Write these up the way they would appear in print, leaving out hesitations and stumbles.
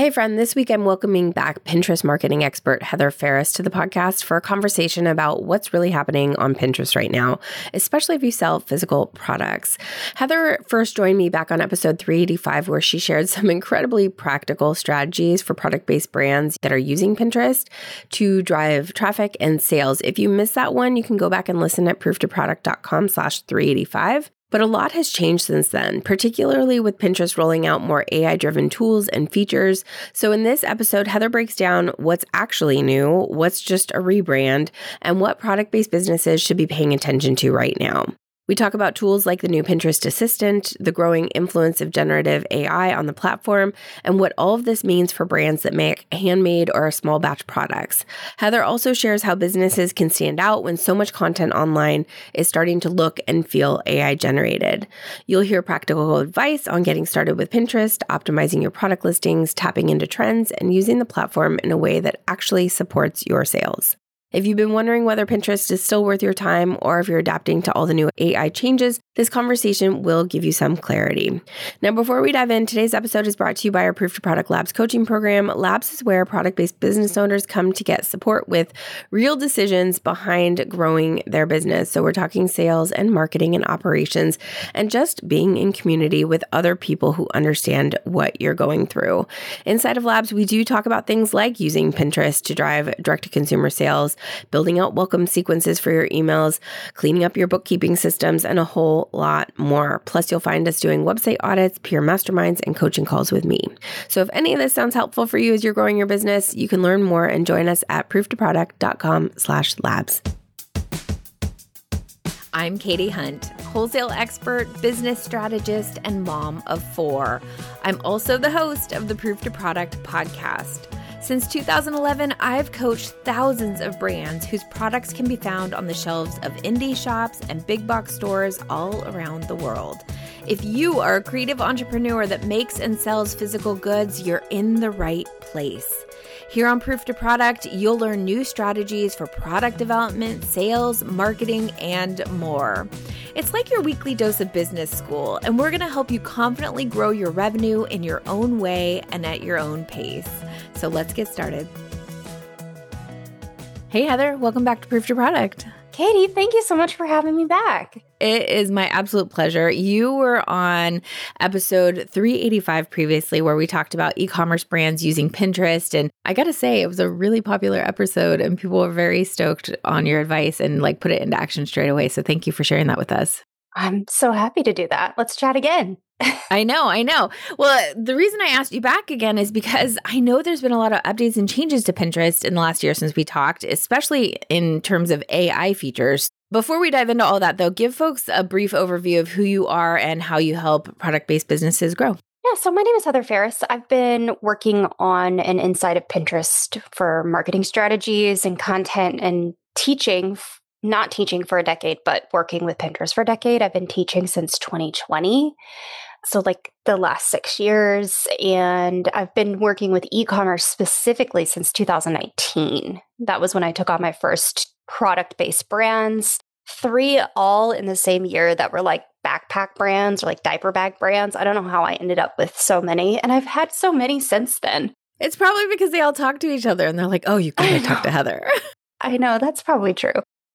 Hey friend, this week I'm welcoming back Pinterest marketing expert Heather Ferris to the podcast for a conversation about what's really happening on Pinterest right now, especially if you sell physical products. Heather first joined me back on episode 385, where she shared some incredibly practical strategies for product-based brands that are using Pinterest to drive traffic and sales. If you missed that one, you can go back and listen at prooftoproduct.com/385. But a lot has changed since then, particularly with Pinterest rolling out more AI-driven tools and features. So in this episode, Heather breaks down what's actually new, what's just a rebrand, and what product-based businesses should be paying attention to right now. We talk about tools like the new Pinterest Assistant, the growing influence of generative AI on the platform, and what all of this means for brands that make handmade or small batch products. Heather also shares how businesses can stand out when so much content online is starting to look and feel AI generated. You'll hear practical advice on getting started with Pinterest, optimizing your product listings, tapping into trends, and using the platform in a way that actually supports your sales. If you've been wondering whether Pinterest is still worth your time or if you're adapting to all the new AI changes, this conversation will give you some clarity. Now, before we dive in, today's episode is brought to you by our Proof to Product Labs coaching program. Labs is where product-based business owners come to get support with real decisions behind growing their business. So we're talking sales and marketing and operations and just being in community with other people who understand what you're going through. Inside of Labs, we do talk about things like using Pinterest to drive direct-to-consumer sales, building out welcome sequences for your emails, cleaning up your bookkeeping systems, and a whole lot more. Plus, you'll find us doing website audits, peer masterminds, and coaching calls with me. So if any of this sounds helpful for you as you're growing your business, you can learn more and join us at prooftoproduct.com/labs. I'm Katie Hunt, wholesale expert, business strategist, and mom of 4. I'm also the host of the Proof to Product podcast. Since 2011, I've coached thousands of brands whose products can be found on the shelves of indie shops and big box stores all around the world. If you are a creative entrepreneur that makes and sells physical goods, you're in the right place. Here on Proof to Product, you'll learn new strategies for product development, sales, marketing, and more. It's like your weekly dose of business school, and we're going to help you confidently grow your revenue in your own way and at your own pace. So let's get started. Hey, Heather, welcome back to Proof to Product. Katie, thank you so much for having me back. It is my absolute pleasure. You were on episode 385 previously, where we talked about e-commerce brands using Pinterest. And I got to say, it was a really popular episode and people were very stoked on your advice and put it into action straight away. So thank you for sharing that with us. I'm so happy to do that. Let's chat again. I know. Well, the reason I asked you back again is because I know there's been a lot of updates and changes to Pinterest in the last year since we talked, especially in terms of AI features. Before we dive into all that, though, give folks a brief overview of who you are and how you help product-based businesses grow. Yeah, so my name is Heather Ferris. I've been working on and inside of Pinterest for marketing strategies and content and teaching, not teaching for a decade, but working with Pinterest for a decade. I've been teaching since 2020. So the last 6 years, and I've been working with e-commerce specifically since 2019. That was when I took on my first product-based brands, 3 all in the same year that were backpack brands or diaper bag brands. I don't know how I ended up with so many, and I've had so many since then. It's probably because they all talk to each other and they're like, oh, you gotta talk to Heather. I know, that's probably true.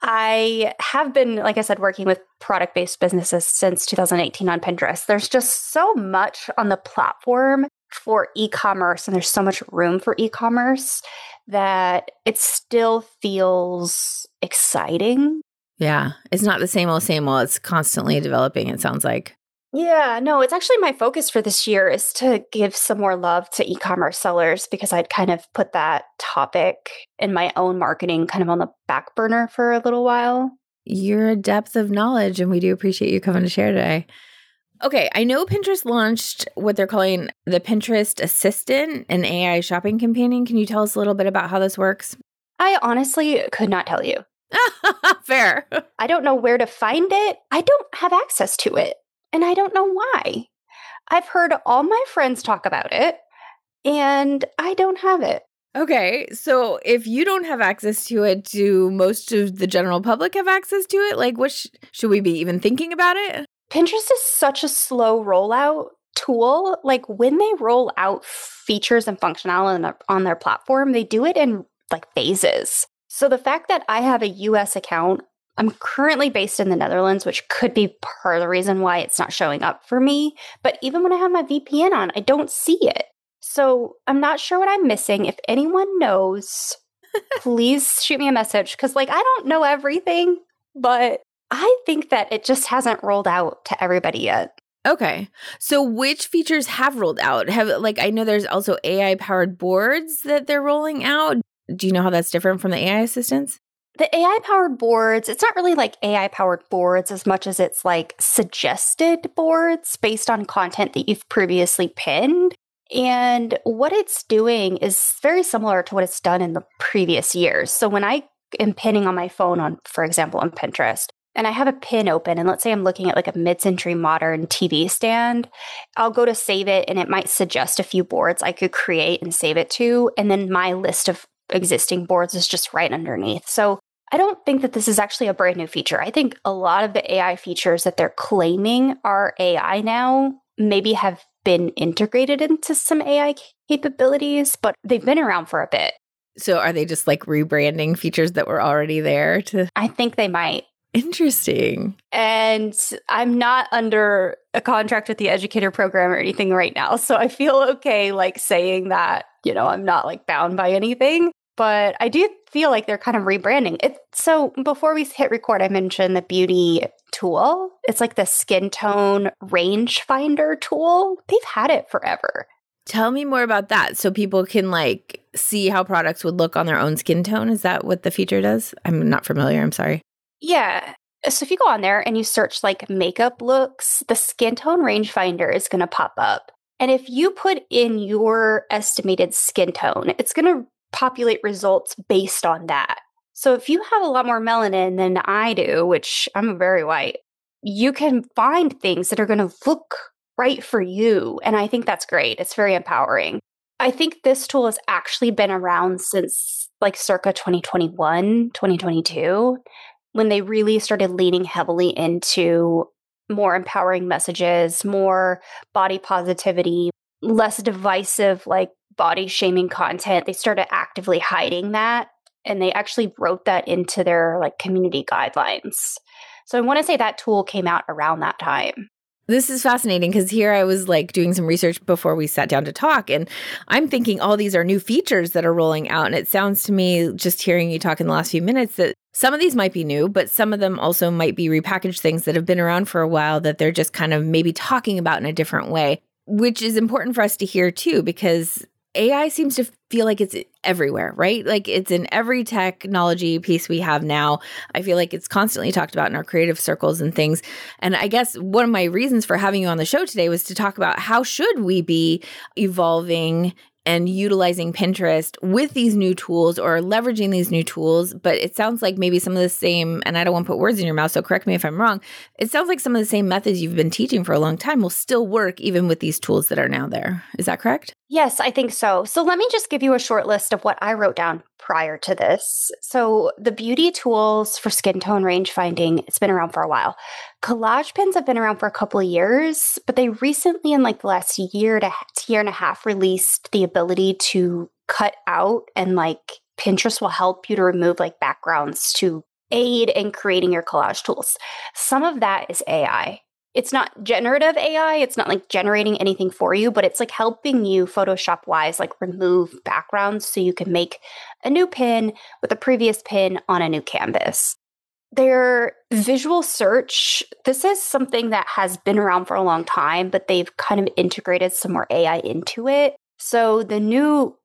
I have been, like I said, working with product-based businesses since 2018 on Pinterest. There's just so much on the platform for e-commerce, and there's so much room for e-commerce that it still feels exciting. Yeah, it's not the same old. It's constantly developing, it sounds like. Yeah, no, it's actually my focus for this year is to give some more love to e-commerce sellers, because I'd kind of put that topic in my own marketing kind of on the back burner for a little while. You're a depth of knowledge, and we do appreciate you coming to share today. Okay, I know Pinterest launched what they're calling the Pinterest Assistant, an AI shopping companion. Can you tell us a little bit about how this works? I honestly could not tell you. Fair. I don't know where to find it. I don't have access to it. And I don't know why. I've heard all my friends talk about it, and I don't have it. Okay, so if you don't have access to it, do most of the general public have access to it? Should we be even thinking about it? Pinterest is such a slow rollout tool, like when they roll out features and functionality on their platform, they do it in like phases. So the fact that I have a US account, I'm currently based in the Netherlands, which could be part of the reason why it's not showing up for me. But even when I have my VPN on, I don't see it. So I'm not sure what I'm missing. If anyone knows, please shoot me a message, because like I don't know everything, but I think that it just hasn't rolled out to everybody yet. Okay. So which features have rolled out? I know there's also AI powered boards that they're rolling out. Do you know how that's different from the AI assistants? The AI powered boards, it's not really like AI powered boards as much as it's like suggested boards based on content that you've previously pinned. And what it's doing is very similar to what it's done in the previous years. So when I am pinning on my phone on, for example, on Pinterest, and I have a pin open, and let's say I'm looking at like a mid-century modern TV stand, I'll go to save it and it might suggest a few boards I could create and save it to. And then my list of existing boards is just right underneath. So I don't think that this is actually a brand new feature. I think a lot of the AI features that they're claiming are AI now maybe have been integrated into some AI capabilities, but they've been around for a bit. So are they just like rebranding features that were already there to? I think they might. Interesting. And I'm not under a contract with the educator program or anything right now. So I feel okay like saying that, I'm not like bound by anything. But I do feel like they're kind of rebranding it. So before we hit record, I mentioned the beauty tool. It's like the skin tone rangefinder tool. They've had it forever. Tell me more about that so people can like see how products would look on their own skin tone. Is that what the feature does? I'm not familiar. I'm sorry. Yeah. So if you go on there and you search like makeup looks, the skin tone rangefinder is going to pop up. And if you put in your estimated skin tone, it's going to populate results based on that. So if you have a lot more melanin than I do, which I'm very white, you can find things that are going to look right for you. And I think that's great. It's very empowering. I think this tool has actually been around since like circa 2021, 2022, when they really started leaning heavily into more empowering messages, more body positivity, less divisive, like body shaming content. They started actively hiding that, and they actually wrote that into their like community guidelines. So I want to say that tool came out around that time. This is fascinating because here I was like doing some research before we sat down to talk, and I'm thinking all these are new features that are rolling out. And it sounds to me, just hearing you talk in the last few minutes, that some of these might be new, but some of them also might be repackaged things that have been around for a while that they're just kind of maybe talking about in a different way, which is important for us to hear too, because AI seems to feel like it's everywhere, right? Like it's in every technology piece we have now. I feel like it's constantly talked about in our creative circles and things. And I guess one of my reasons for having you on the show today was to talk about how should we be evolving and utilizing Pinterest with these new tools or leveraging these new tools. But it sounds like maybe some of the same, and I don't want to put words in your mouth, so correct me if I'm wrong. It sounds like some of the same methods you've been teaching for a long time will still work even with these tools that are now there. Is that correct? Yes, I think so. So let me just give you a short list of what I wrote down prior to this. So the beauty tools for skin tone range finding, it's been around for a while. Collage pins have been around for a couple of years, but they recently in like the last year to year and a half released the ability to cut out, and like Pinterest will help you to remove like backgrounds to aid in creating your collage tools. Some of that is AI. It's not generative AI. It's not like generating anything for you, but it's like helping you Photoshop wise, like remove backgrounds so you can make a new pin with a previous pin on a new canvas. Their visual search, this is something that has been around for a long time, but they've kind of integrated some more AI into it. So the new,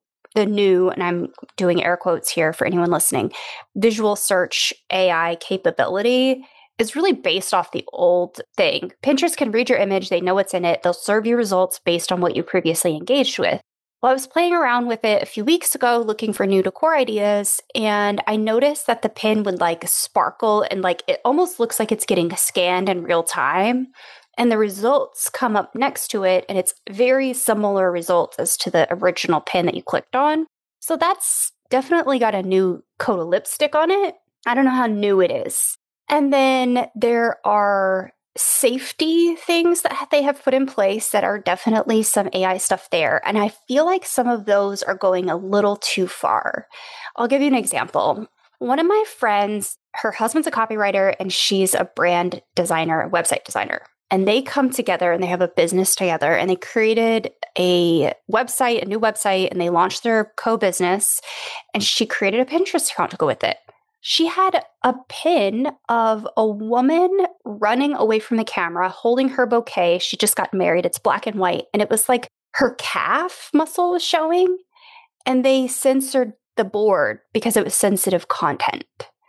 and I'm doing air quotes here for anyone listening, visual search AI capability is really based off the old thing. Pinterest can read your image, they know what's in it, they'll serve you results based on what you previously engaged with. Well, I was playing around with it a few weeks ago looking for new decor ideas, and I noticed that the pin would like sparkle and like it almost looks like it's getting scanned in real time. And the results come up next to it, and it's very similar results as to the original pin that you clicked on. So that's definitely got a new coat of lipstick on it. I don't know how new it is. And then there are safety things that they have put in place that are definitely some AI stuff there. And I feel like some of those are going a little too far. I'll give you an example. One of my friends, her husband's a copywriter and she's a brand designer, website designer. And they come together and they have a business together and they created a website, a new website, and they launched their co-business. And she created a Pinterest account to go with it. She had a pin of a woman running away from the camera, holding her bouquet. She just got married. It's black and white. And it was like her calf muscle was showing. And they censored the board because it was sensitive content.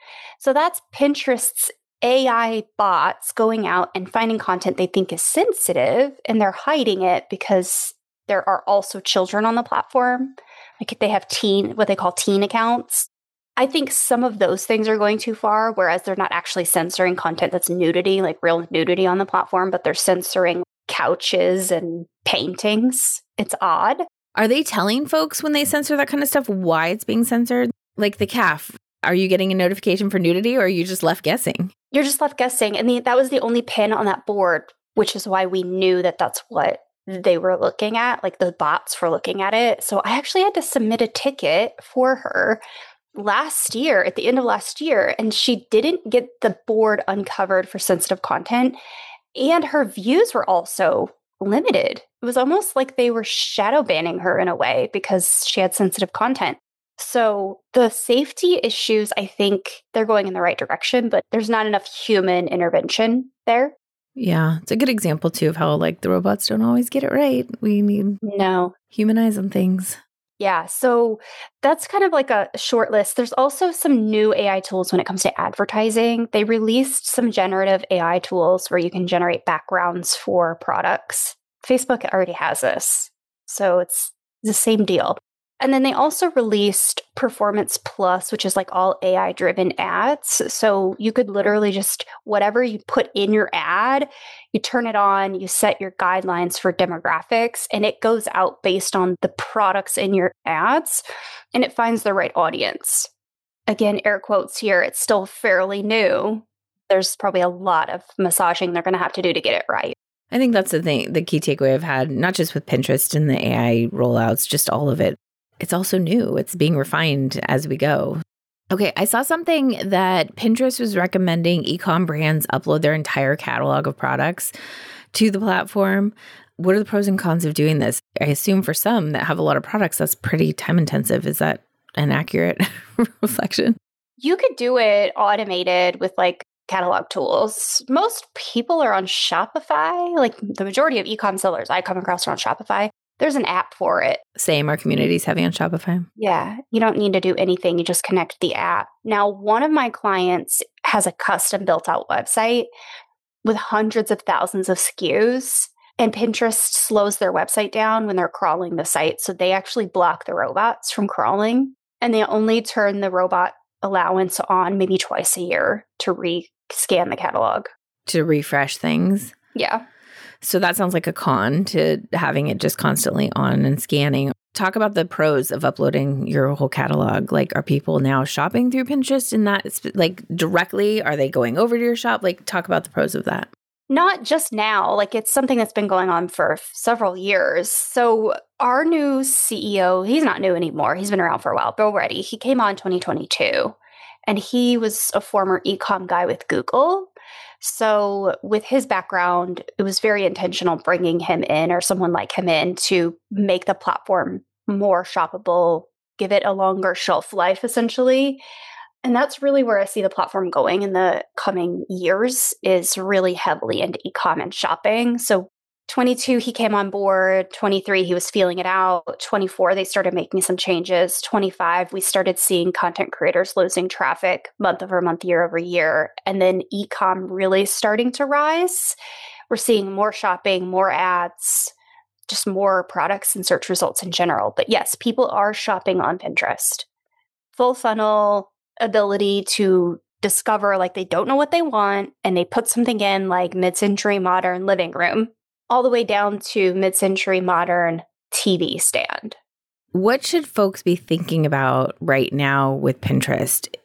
So that's Pinterest's AI bots going out and finding content they think is sensitive. And they're hiding it because there are also children on the platform. Like they have what they call teen accounts. I think some of those things are going too far, whereas they're not actually censoring content that's nudity, like real nudity on the platform, but they're censoring couches and paintings. It's odd. Are they telling folks when they censor that kind of stuff why it's being censored? Like the calf, are you getting a notification for nudity or are you just left guessing? You're just left guessing. And that was the only pin on that board, which is why we knew that that's what they were looking at, like the bots were looking at it. So I actually had to submit a ticket for her last year, at the end of last year, and she didn't get the board uncovered for sensitive content. And her views were also limited. It was almost like they were shadow banning her in a way because she had sensitive content. So the safety issues, I think they're going in the right direction, but there's not enough human intervention there. Yeah, it's a good example too of how like the robots don't always get it right. We need human eyes on things. Yeah, so that's kind of like a short list. There's also some new AI tools when it comes to advertising. They released some generative AI tools where you can generate backgrounds for products. Facebook already has this, so it's the same deal. And then they also released Performance Plus, which is like all AI-driven ads. So you could literally just, whatever you put in your ad, you turn it on, you set your guidelines for demographics, and it goes out based on the products in your ads, and it finds the right audience. Again, air quotes here, it's still fairly new. There's probably a lot of massaging they're going to have to do to get it right. I think that's the key takeaway I've had, not just with Pinterest and the AI rollouts, just all of it. It's also new. It's being refined as we go. Okay, I saw something that Pinterest was recommending e-com brands upload their entire catalog of products to the platform. What are the pros and cons of doing this? I assume for some that have a lot of products, that's pretty time intensive. Is that an accurate reflection? You could do it automated with like catalog tools. Most people are on Shopify. Like the majority of e-com sellers I come across are on Shopify. There's an app for it. Same, our community's heavy on Shopify. Yeah, you don't need to do anything. You just connect the app. Now, one of my clients has a custom built out website with hundreds of thousands of SKUs, and Pinterest slows their website down when they're crawling the site. So they actually block the robots from crawling, and they only turn the robot allowance on maybe twice a year to re-scan the catalog. To refresh things? Yeah. So that sounds like a con to having it just constantly on and scanning. Talk about the pros of uploading your whole catalog. Like, are people now shopping through Pinterest in that, like, directly? Are they going over to your shop? Like, talk about the pros of that. Not just now. Like, it's something that's been going on for several years. So our new CEO, he's not new anymore. He's been around for a while. Bill Reddy, he came on 2022. And he was a former e-com guy with Google. So with his background, it was very intentional bringing him in or someone like him in to make the platform more shoppable, give it a longer shelf life, essentially. And that's really where I see the platform going in the coming years, is really heavily into e-com and shopping. So 22, he came on board. 23, he was feeling it out. 24, they started making some changes. 25, we started seeing content creators losing traffic month over month, year over year. And then e-com really starting to rise. We're seeing more shopping, more ads, just more products and search results in general. But yes, people are shopping on Pinterest. Full funnel ability to discover, like, they don't know what they want, and they put something in like mid-century modern living room, all the way down to mid-century modern TV stand. What should folks be thinking about right now with Pinterest?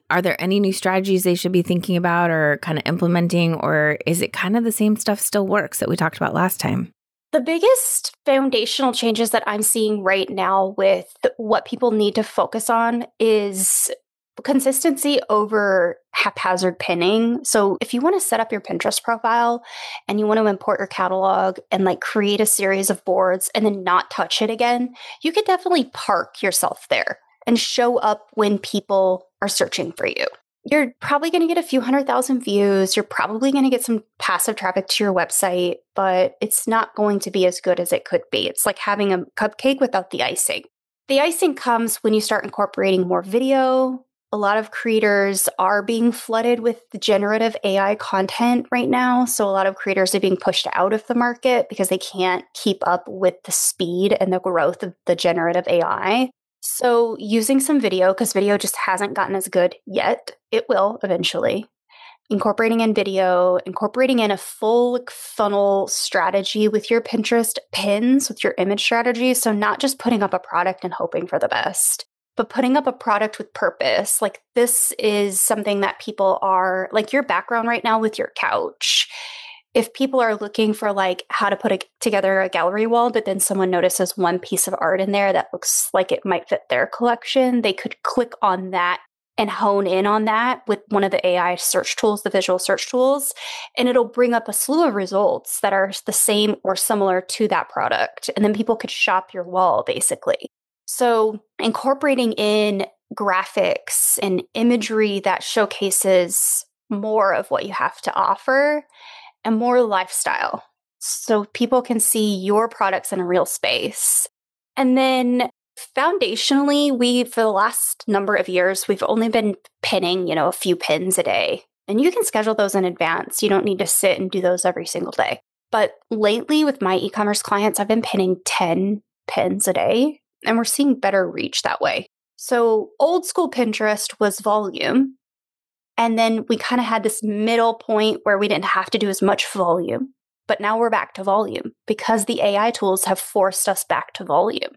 Are there any new strategies they should be thinking about or kind of implementing, or is it kind of the same stuff still works that we talked about last time? The biggest foundational changes that I'm seeing right now with what people need to focus on is consistency over haphazard pinning. So if you want to set up your Pinterest profile and you want to import your catalog and like create a series of boards and then not touch it again, you could definitely park yourself there and show up when people are searching for you. You're probably going to get a few 100,000 views. You're probably going to get some passive traffic to your website, but it's not going to be as good as it could be. It's like having a cupcake without the icing. The icing comes when you start incorporating more video. A lot of creators are being flooded with the generative AI content right now. So a lot of creators are being pushed out of the market because they can't keep up with the speed and the growth of the generative AI. So using some video, because video just hasn't gotten as good yet. It will eventually. Incorporating in video, incorporating in a full funnel strategy with your Pinterest pins, with your image strategy. So not just putting up a product and hoping for the best, but putting up a product with purpose. Like this is something that people are, like your background right now with your couch. If people are looking for like how to put together a gallery wall, but then someone notices one piece of art in there that looks like it might fit their collection, they could click on that and hone in on that with one of the AI search tools, the visual search tools, and it'll bring up a slew of results that are the same or similar to that product. And then people could shop your wall basically. So incorporating in graphics and imagery that showcases more of what you have to offer and more lifestyle, so people can see your products in a real space. And then foundationally, for the last number of years, we've only been pinning, a few pins a day. And you can schedule those in advance. You don't need to sit and do those every single day. But lately with my e-commerce clients, I've been pinning 10 pins a day, and we're seeing better reach that way. So old school Pinterest was volume. And then we kind of had this middle point where we didn't have to do as much volume. But now we're back to volume because the AI tools have forced us back to volume.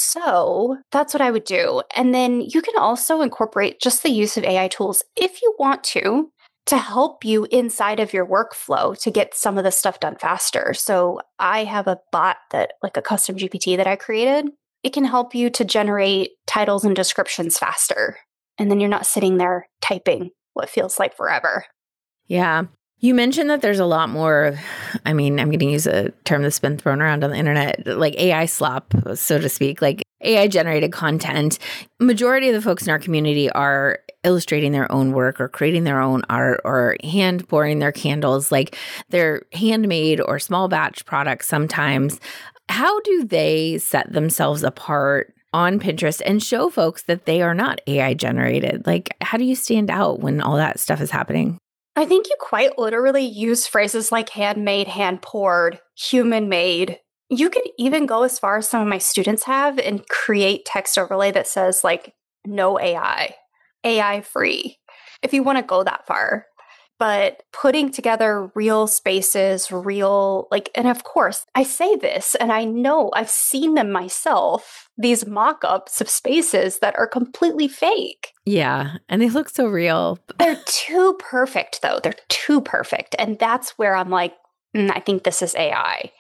So that's what I would do. And then you can also incorporate just the use of AI tools if you want to help you inside of your workflow to get some of the stuff done faster. So I have a bot like a custom GPT that I created. It can help you to generate titles and descriptions faster. And then you're not sitting there typing what feels like forever. Yeah. You mentioned that there's a lot more, I'm going to use a term that's been thrown around on the internet, like AI slop, so to speak, like AI generated content. Majority of the folks in our community are illustrating their own work or creating their own art or hand pouring their candles, like they're handmade or small batch products sometimes. How do they set themselves apart on Pinterest and show folks that they are not AI generated? Like, how do you stand out when all that stuff is happening? I think you quite literally use phrases like handmade, hand poured, human made. You could even go as far as some of my students have and create text overlay that says like no AI, AI free, if you want to go that far. But putting together real spaces, and of course, I say this, and I know I've seen them myself, these mock-ups of spaces that are completely fake. Yeah, and they look so real. They're too perfect, though. They're too perfect. And that's where I'm like, I think this is AI.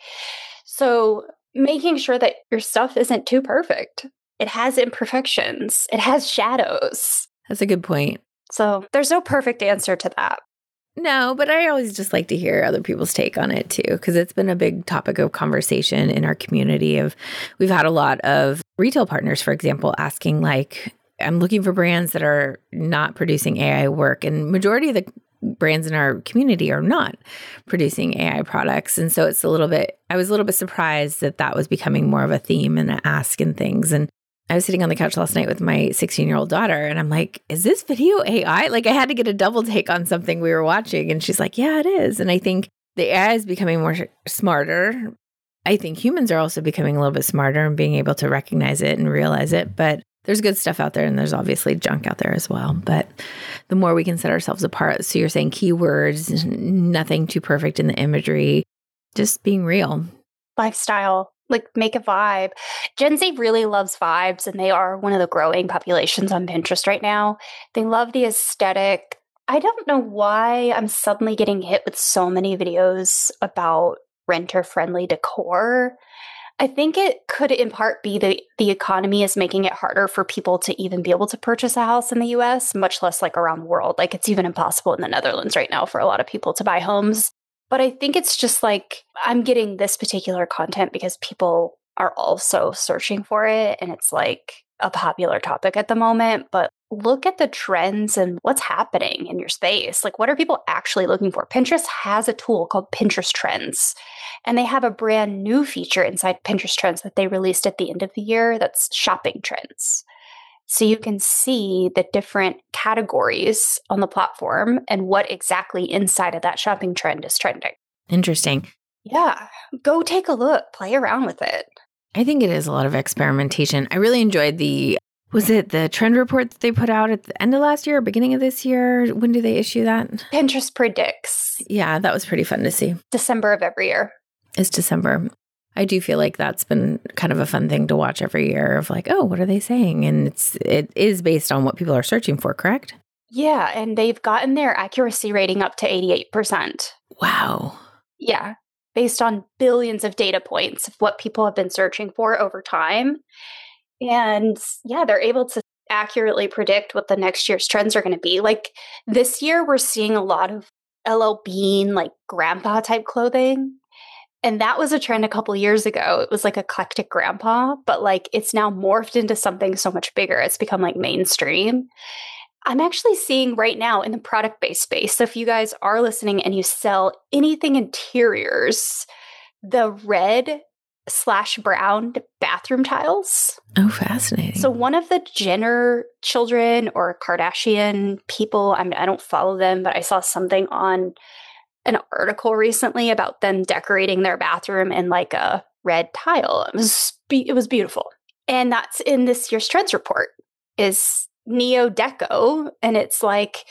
So making sure that your stuff isn't too perfect. It has imperfections. It has shadows. That's a good point. So there's no perfect answer to that. No, but I always just like to hear other people's take on it too, because it's been a big topic of conversation in our community. We've had a lot of retail partners, for example, asking like, I'm looking for brands that are not producing AI work, and majority of the brands in our community are not producing AI products. And so I was a little bit surprised that was becoming more of a theme and an ask and things. And I was sitting on the couch last night with my 16-year-old daughter, and I'm like, is this video AI? Like, I had to get a double take on something we were watching. And she's like, yeah, it is. And I think the AI is becoming more smarter. I think humans are also becoming a little bit smarter and being able to recognize it and realize it. But there's good stuff out there, and there's obviously junk out there as well. But the more we can set ourselves apart, so you're saying keywords, nothing too perfect in the imagery, just being real. Lifestyle. Like make a vibe. Gen Z really loves vibes, and they are one of the growing populations on Pinterest right now. They love the aesthetic. I don't know why I'm suddenly getting hit with so many videos about renter-friendly decor. I think it could in part be the economy is making it harder for people to even be able to purchase a house in the US, much less like around the world. Like it's even impossible in the Netherlands right now for a lot of people to buy homes. But I think it's just like I'm getting this particular content because people are also searching for it. And it's like a popular topic at the moment. But look at the trends and what's happening in your space. Like, what are people actually looking for? Pinterest has a tool called Pinterest Trends. And they have a brand new feature inside Pinterest Trends that they released at the end of the year that's shopping trends. So you can see the different categories on the platform and what exactly inside of that shopping trend is trending. Interesting. Yeah. Go take a look, play around with it. I think it is a lot of experimentation. I really enjoyed was it the trend report that they put out at the end of last year or beginning of this year? When do they issue that? Pinterest Predicts. Yeah, that was pretty fun to see. December of every year. It's December. I do feel like that's been kind of a fun thing to watch every year of like, oh, what are they saying? And it is based on what people are searching for, correct? Yeah, and they've gotten their accuracy rating up to 88%. Wow. Yeah, based on billions of data points of what people have been searching for over time. And yeah, they're able to accurately predict what the next year's trends are going to be. Like this year, we're seeing a lot of LL Bean, like grandpa type clothing. And that was a trend a couple years ago. It was like eclectic grandpa, but like it's now morphed into something so much bigger. It's become like mainstream. I'm actually seeing right now in the product-based space. So if you guys are listening and you sell anything interiors, the red/brown bathroom tiles. Oh, fascinating. So one of the Jenner children or Kardashian people, I don't follow them, but I saw something on an article recently about them decorating their bathroom in like a red tile. It was beautiful. And that's in this year's trends report is Neo Deco. And it's like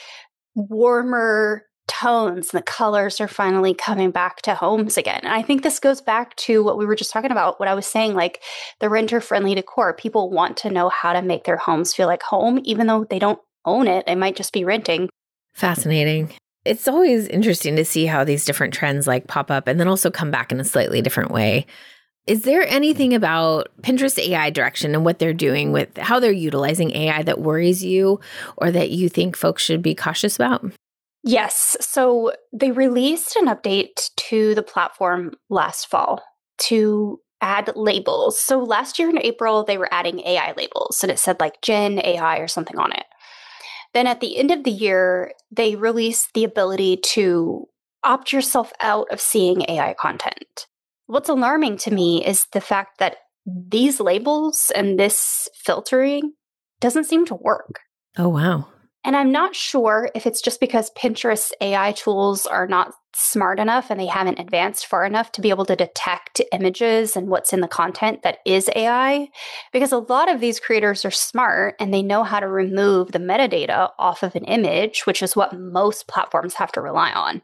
warmer tones and the colors are finally coming back to homes again. And I think this goes back to what we were just talking about, what I was saying, like the renter-friendly decor. People want to know how to make their homes feel like home, even though they don't own it. They might just be renting. Fascinating. It's always interesting to see how these different trends like pop up and then also come back in a slightly different way. Is there anything about Pinterest AI direction and what they're doing with how they're utilizing AI that worries you or that you think folks should be cautious about? Yes. So they released an update to the platform last fall to add labels. So last year in April, they were adding AI labels and it said like Gen AI or something on it. Then at the end of the year, they released the ability to opt yourself out of seeing AI content. What's alarming to me is the fact that these labels and this filtering doesn't seem to work. Oh, wow. And I'm not sure if it's just because Pinterest AI tools are not smart enough and they haven't advanced far enough to be able to detect images and what's in the content that is AI. Because a lot of these creators are smart and they know how to remove the metadata off of an image, which is what most platforms have to rely on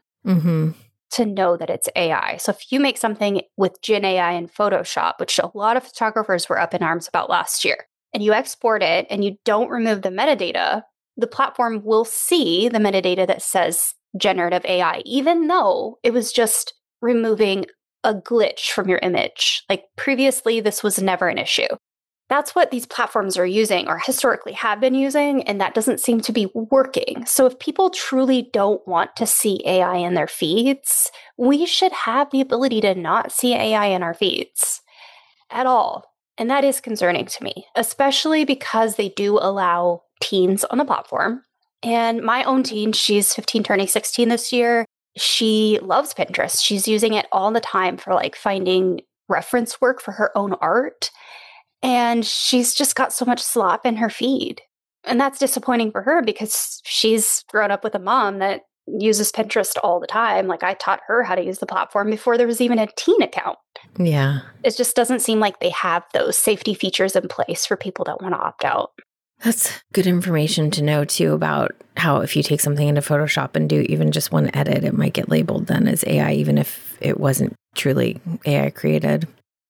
to know that it's AI. So if you make something with Gen AI in Photoshop, which a lot of photographers were up in arms about last year, and you export it and you don't remove the metadata, the platform will see the metadata that says generative AI, even though it was just removing a glitch from your image. Like previously, this was never an issue. That's what these platforms are using or historically have been using, and that doesn't seem to be working. So if people truly don't want to see AI in their feeds, we should have the ability to not see AI in our feeds at all. And that is concerning to me, especially because they do allow teens on the platform. And my own teen, she's 15 turning 16 this year. She loves Pinterest. She's using it all the time for like finding reference work for her own art. And she's just got so much slop in her feed. And that's disappointing for her because she's grown up with a mom that uses Pinterest all the time. Like I taught her how to use the platform before there was even a teen account. Yeah. It just doesn't seem like they have those safety features in place for people that want to opt out. That's good information to know too about how if you take something into Photoshop and do even just one edit, it might get labeled then as AI, even if it wasn't truly AI created.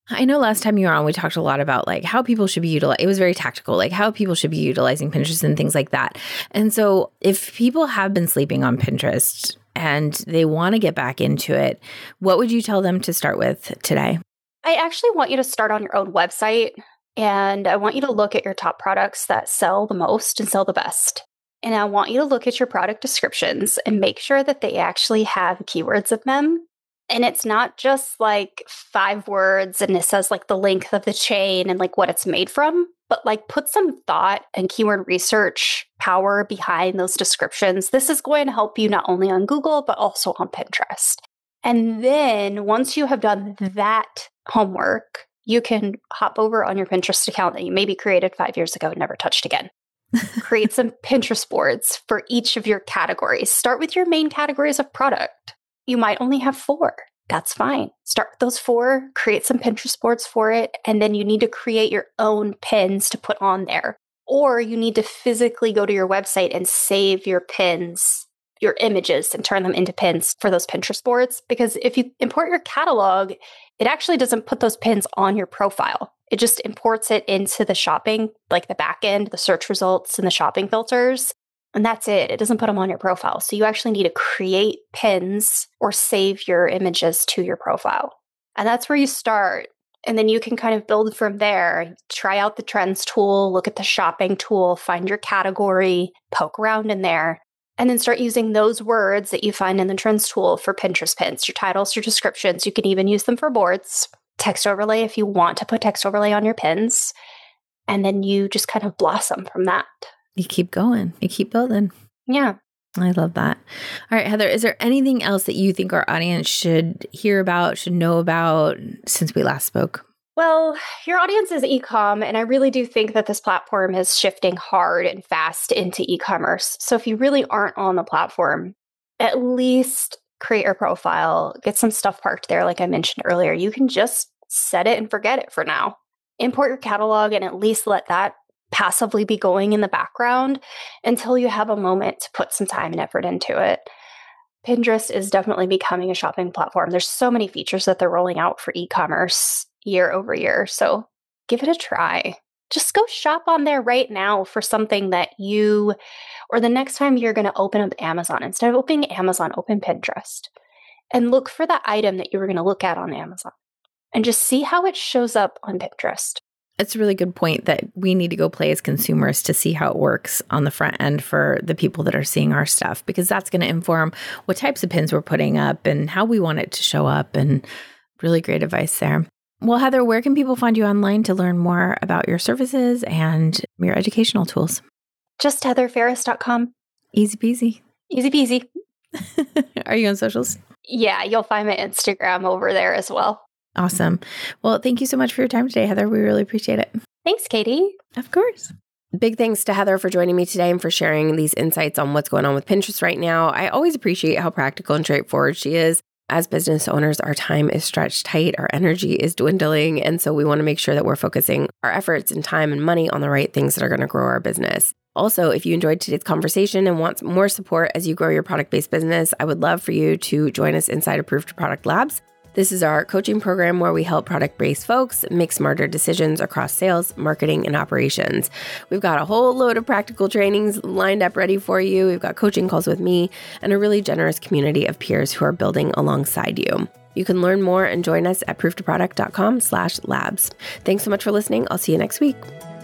I know last time you were on, we talked a lot about like how people should be utilizing. It was very tactical, like how people should be utilizing Pinterest and things like that. And so if people have been sleeping on Pinterest and they want to get back into it, what would you tell them to start with today? I actually want you to start on your own website, and I want you to look at your top products that sell the most and sell the best. And I want you to look at your product descriptions and make sure that they actually have keywords in them. And it's not just like 5 words and it says like the length of the chain and like what it's made from, but like put some thought and keyword research power behind those descriptions. This is going to help you not only on Google, but also on Pinterest. And then once you have done that homework, you can hop over on your Pinterest account that you maybe created 5 years ago and never touched again. Create some Pinterest boards for each of your categories. Start with your main categories of product. You might only have 4. That's fine. Start with those 4, create some Pinterest boards for it, and then you need to create your own pins to put on there. Or you need to physically go to your website and save your pins, your images, and turn them into pins for those Pinterest boards. Because if you import your catalog, it actually doesn't put those pins on your profile. It just imports it into the shopping, like the back end, the search results, and the shopping filters. And that's it. It doesn't put them on your profile. So you actually need to create pins or save your images to your profile. And that's where you start. And then you can kind of build from there. Try out the trends tool, look at the shopping tool, find your category, poke around in there, and then start using those words that you find in the trends tool for Pinterest pins, your titles, your descriptions. You can even use them for boards, text overlay if you want to put text overlay on your pins. And then you just kind of blossom from that. You keep going. You keep building. Yeah. I love that. All right, Heather, is there anything else that you think our audience should hear about, should know about since we last spoke? Well, your audience is e-com, and I really do think that this platform is shifting hard and fast into e-commerce. So if you really aren't on the platform, at least create your profile, get some stuff parked there like I mentioned earlier. You can just set it and forget it for now. Import your catalog and at least let that passively be going in the background until you have a moment to put some time and effort into it. Pinterest is definitely becoming a shopping platform. There's so many features that they're rolling out for e-commerce year over year. So give it a try. Just go shop on there right now for something that you, or the next time you're going to open up Amazon, instead of opening Amazon, open Pinterest and look for the item that you were going to look at on Amazon and just see how it shows up on Pinterest. It's a really good point that we need to go play as consumers to see how it works on the front end for the people that are seeing our stuff, because that's going to inform what types of pins we're putting up and how we want it to show up. And really great advice there. Well, Heather, where can people find you online to learn more about your services and your educational tools? Just heatherferris.com. Easy peasy. Easy peasy. Are you on socials? Yeah, you'll find my Instagram over there as well. Awesome. Well, thank you so much for your time today, Heather. We really appreciate it. Thanks, Katie. Of course. Big thanks to Heather for joining me today and for sharing these insights on what's going on with Pinterest right now. I always appreciate how practical and straightforward she is. As business owners, our time is stretched tight, our energy is dwindling, and so we want to make sure that we're focusing our efforts and time and money on the right things that are going to grow our business. Also, if you enjoyed today's conversation and want more support as you grow your product-based business, I would love for you to join us inside Approved Product Labs. This is our coaching program where we help product-based folks make smarter decisions across sales, marketing, and operations. We've got a whole load of practical trainings lined up ready for you. We've got coaching calls with me and a really generous community of peers who are building alongside you. You can learn more and join us at prooftoproduct.com/labs. Thanks so much for listening. I'll see you next week.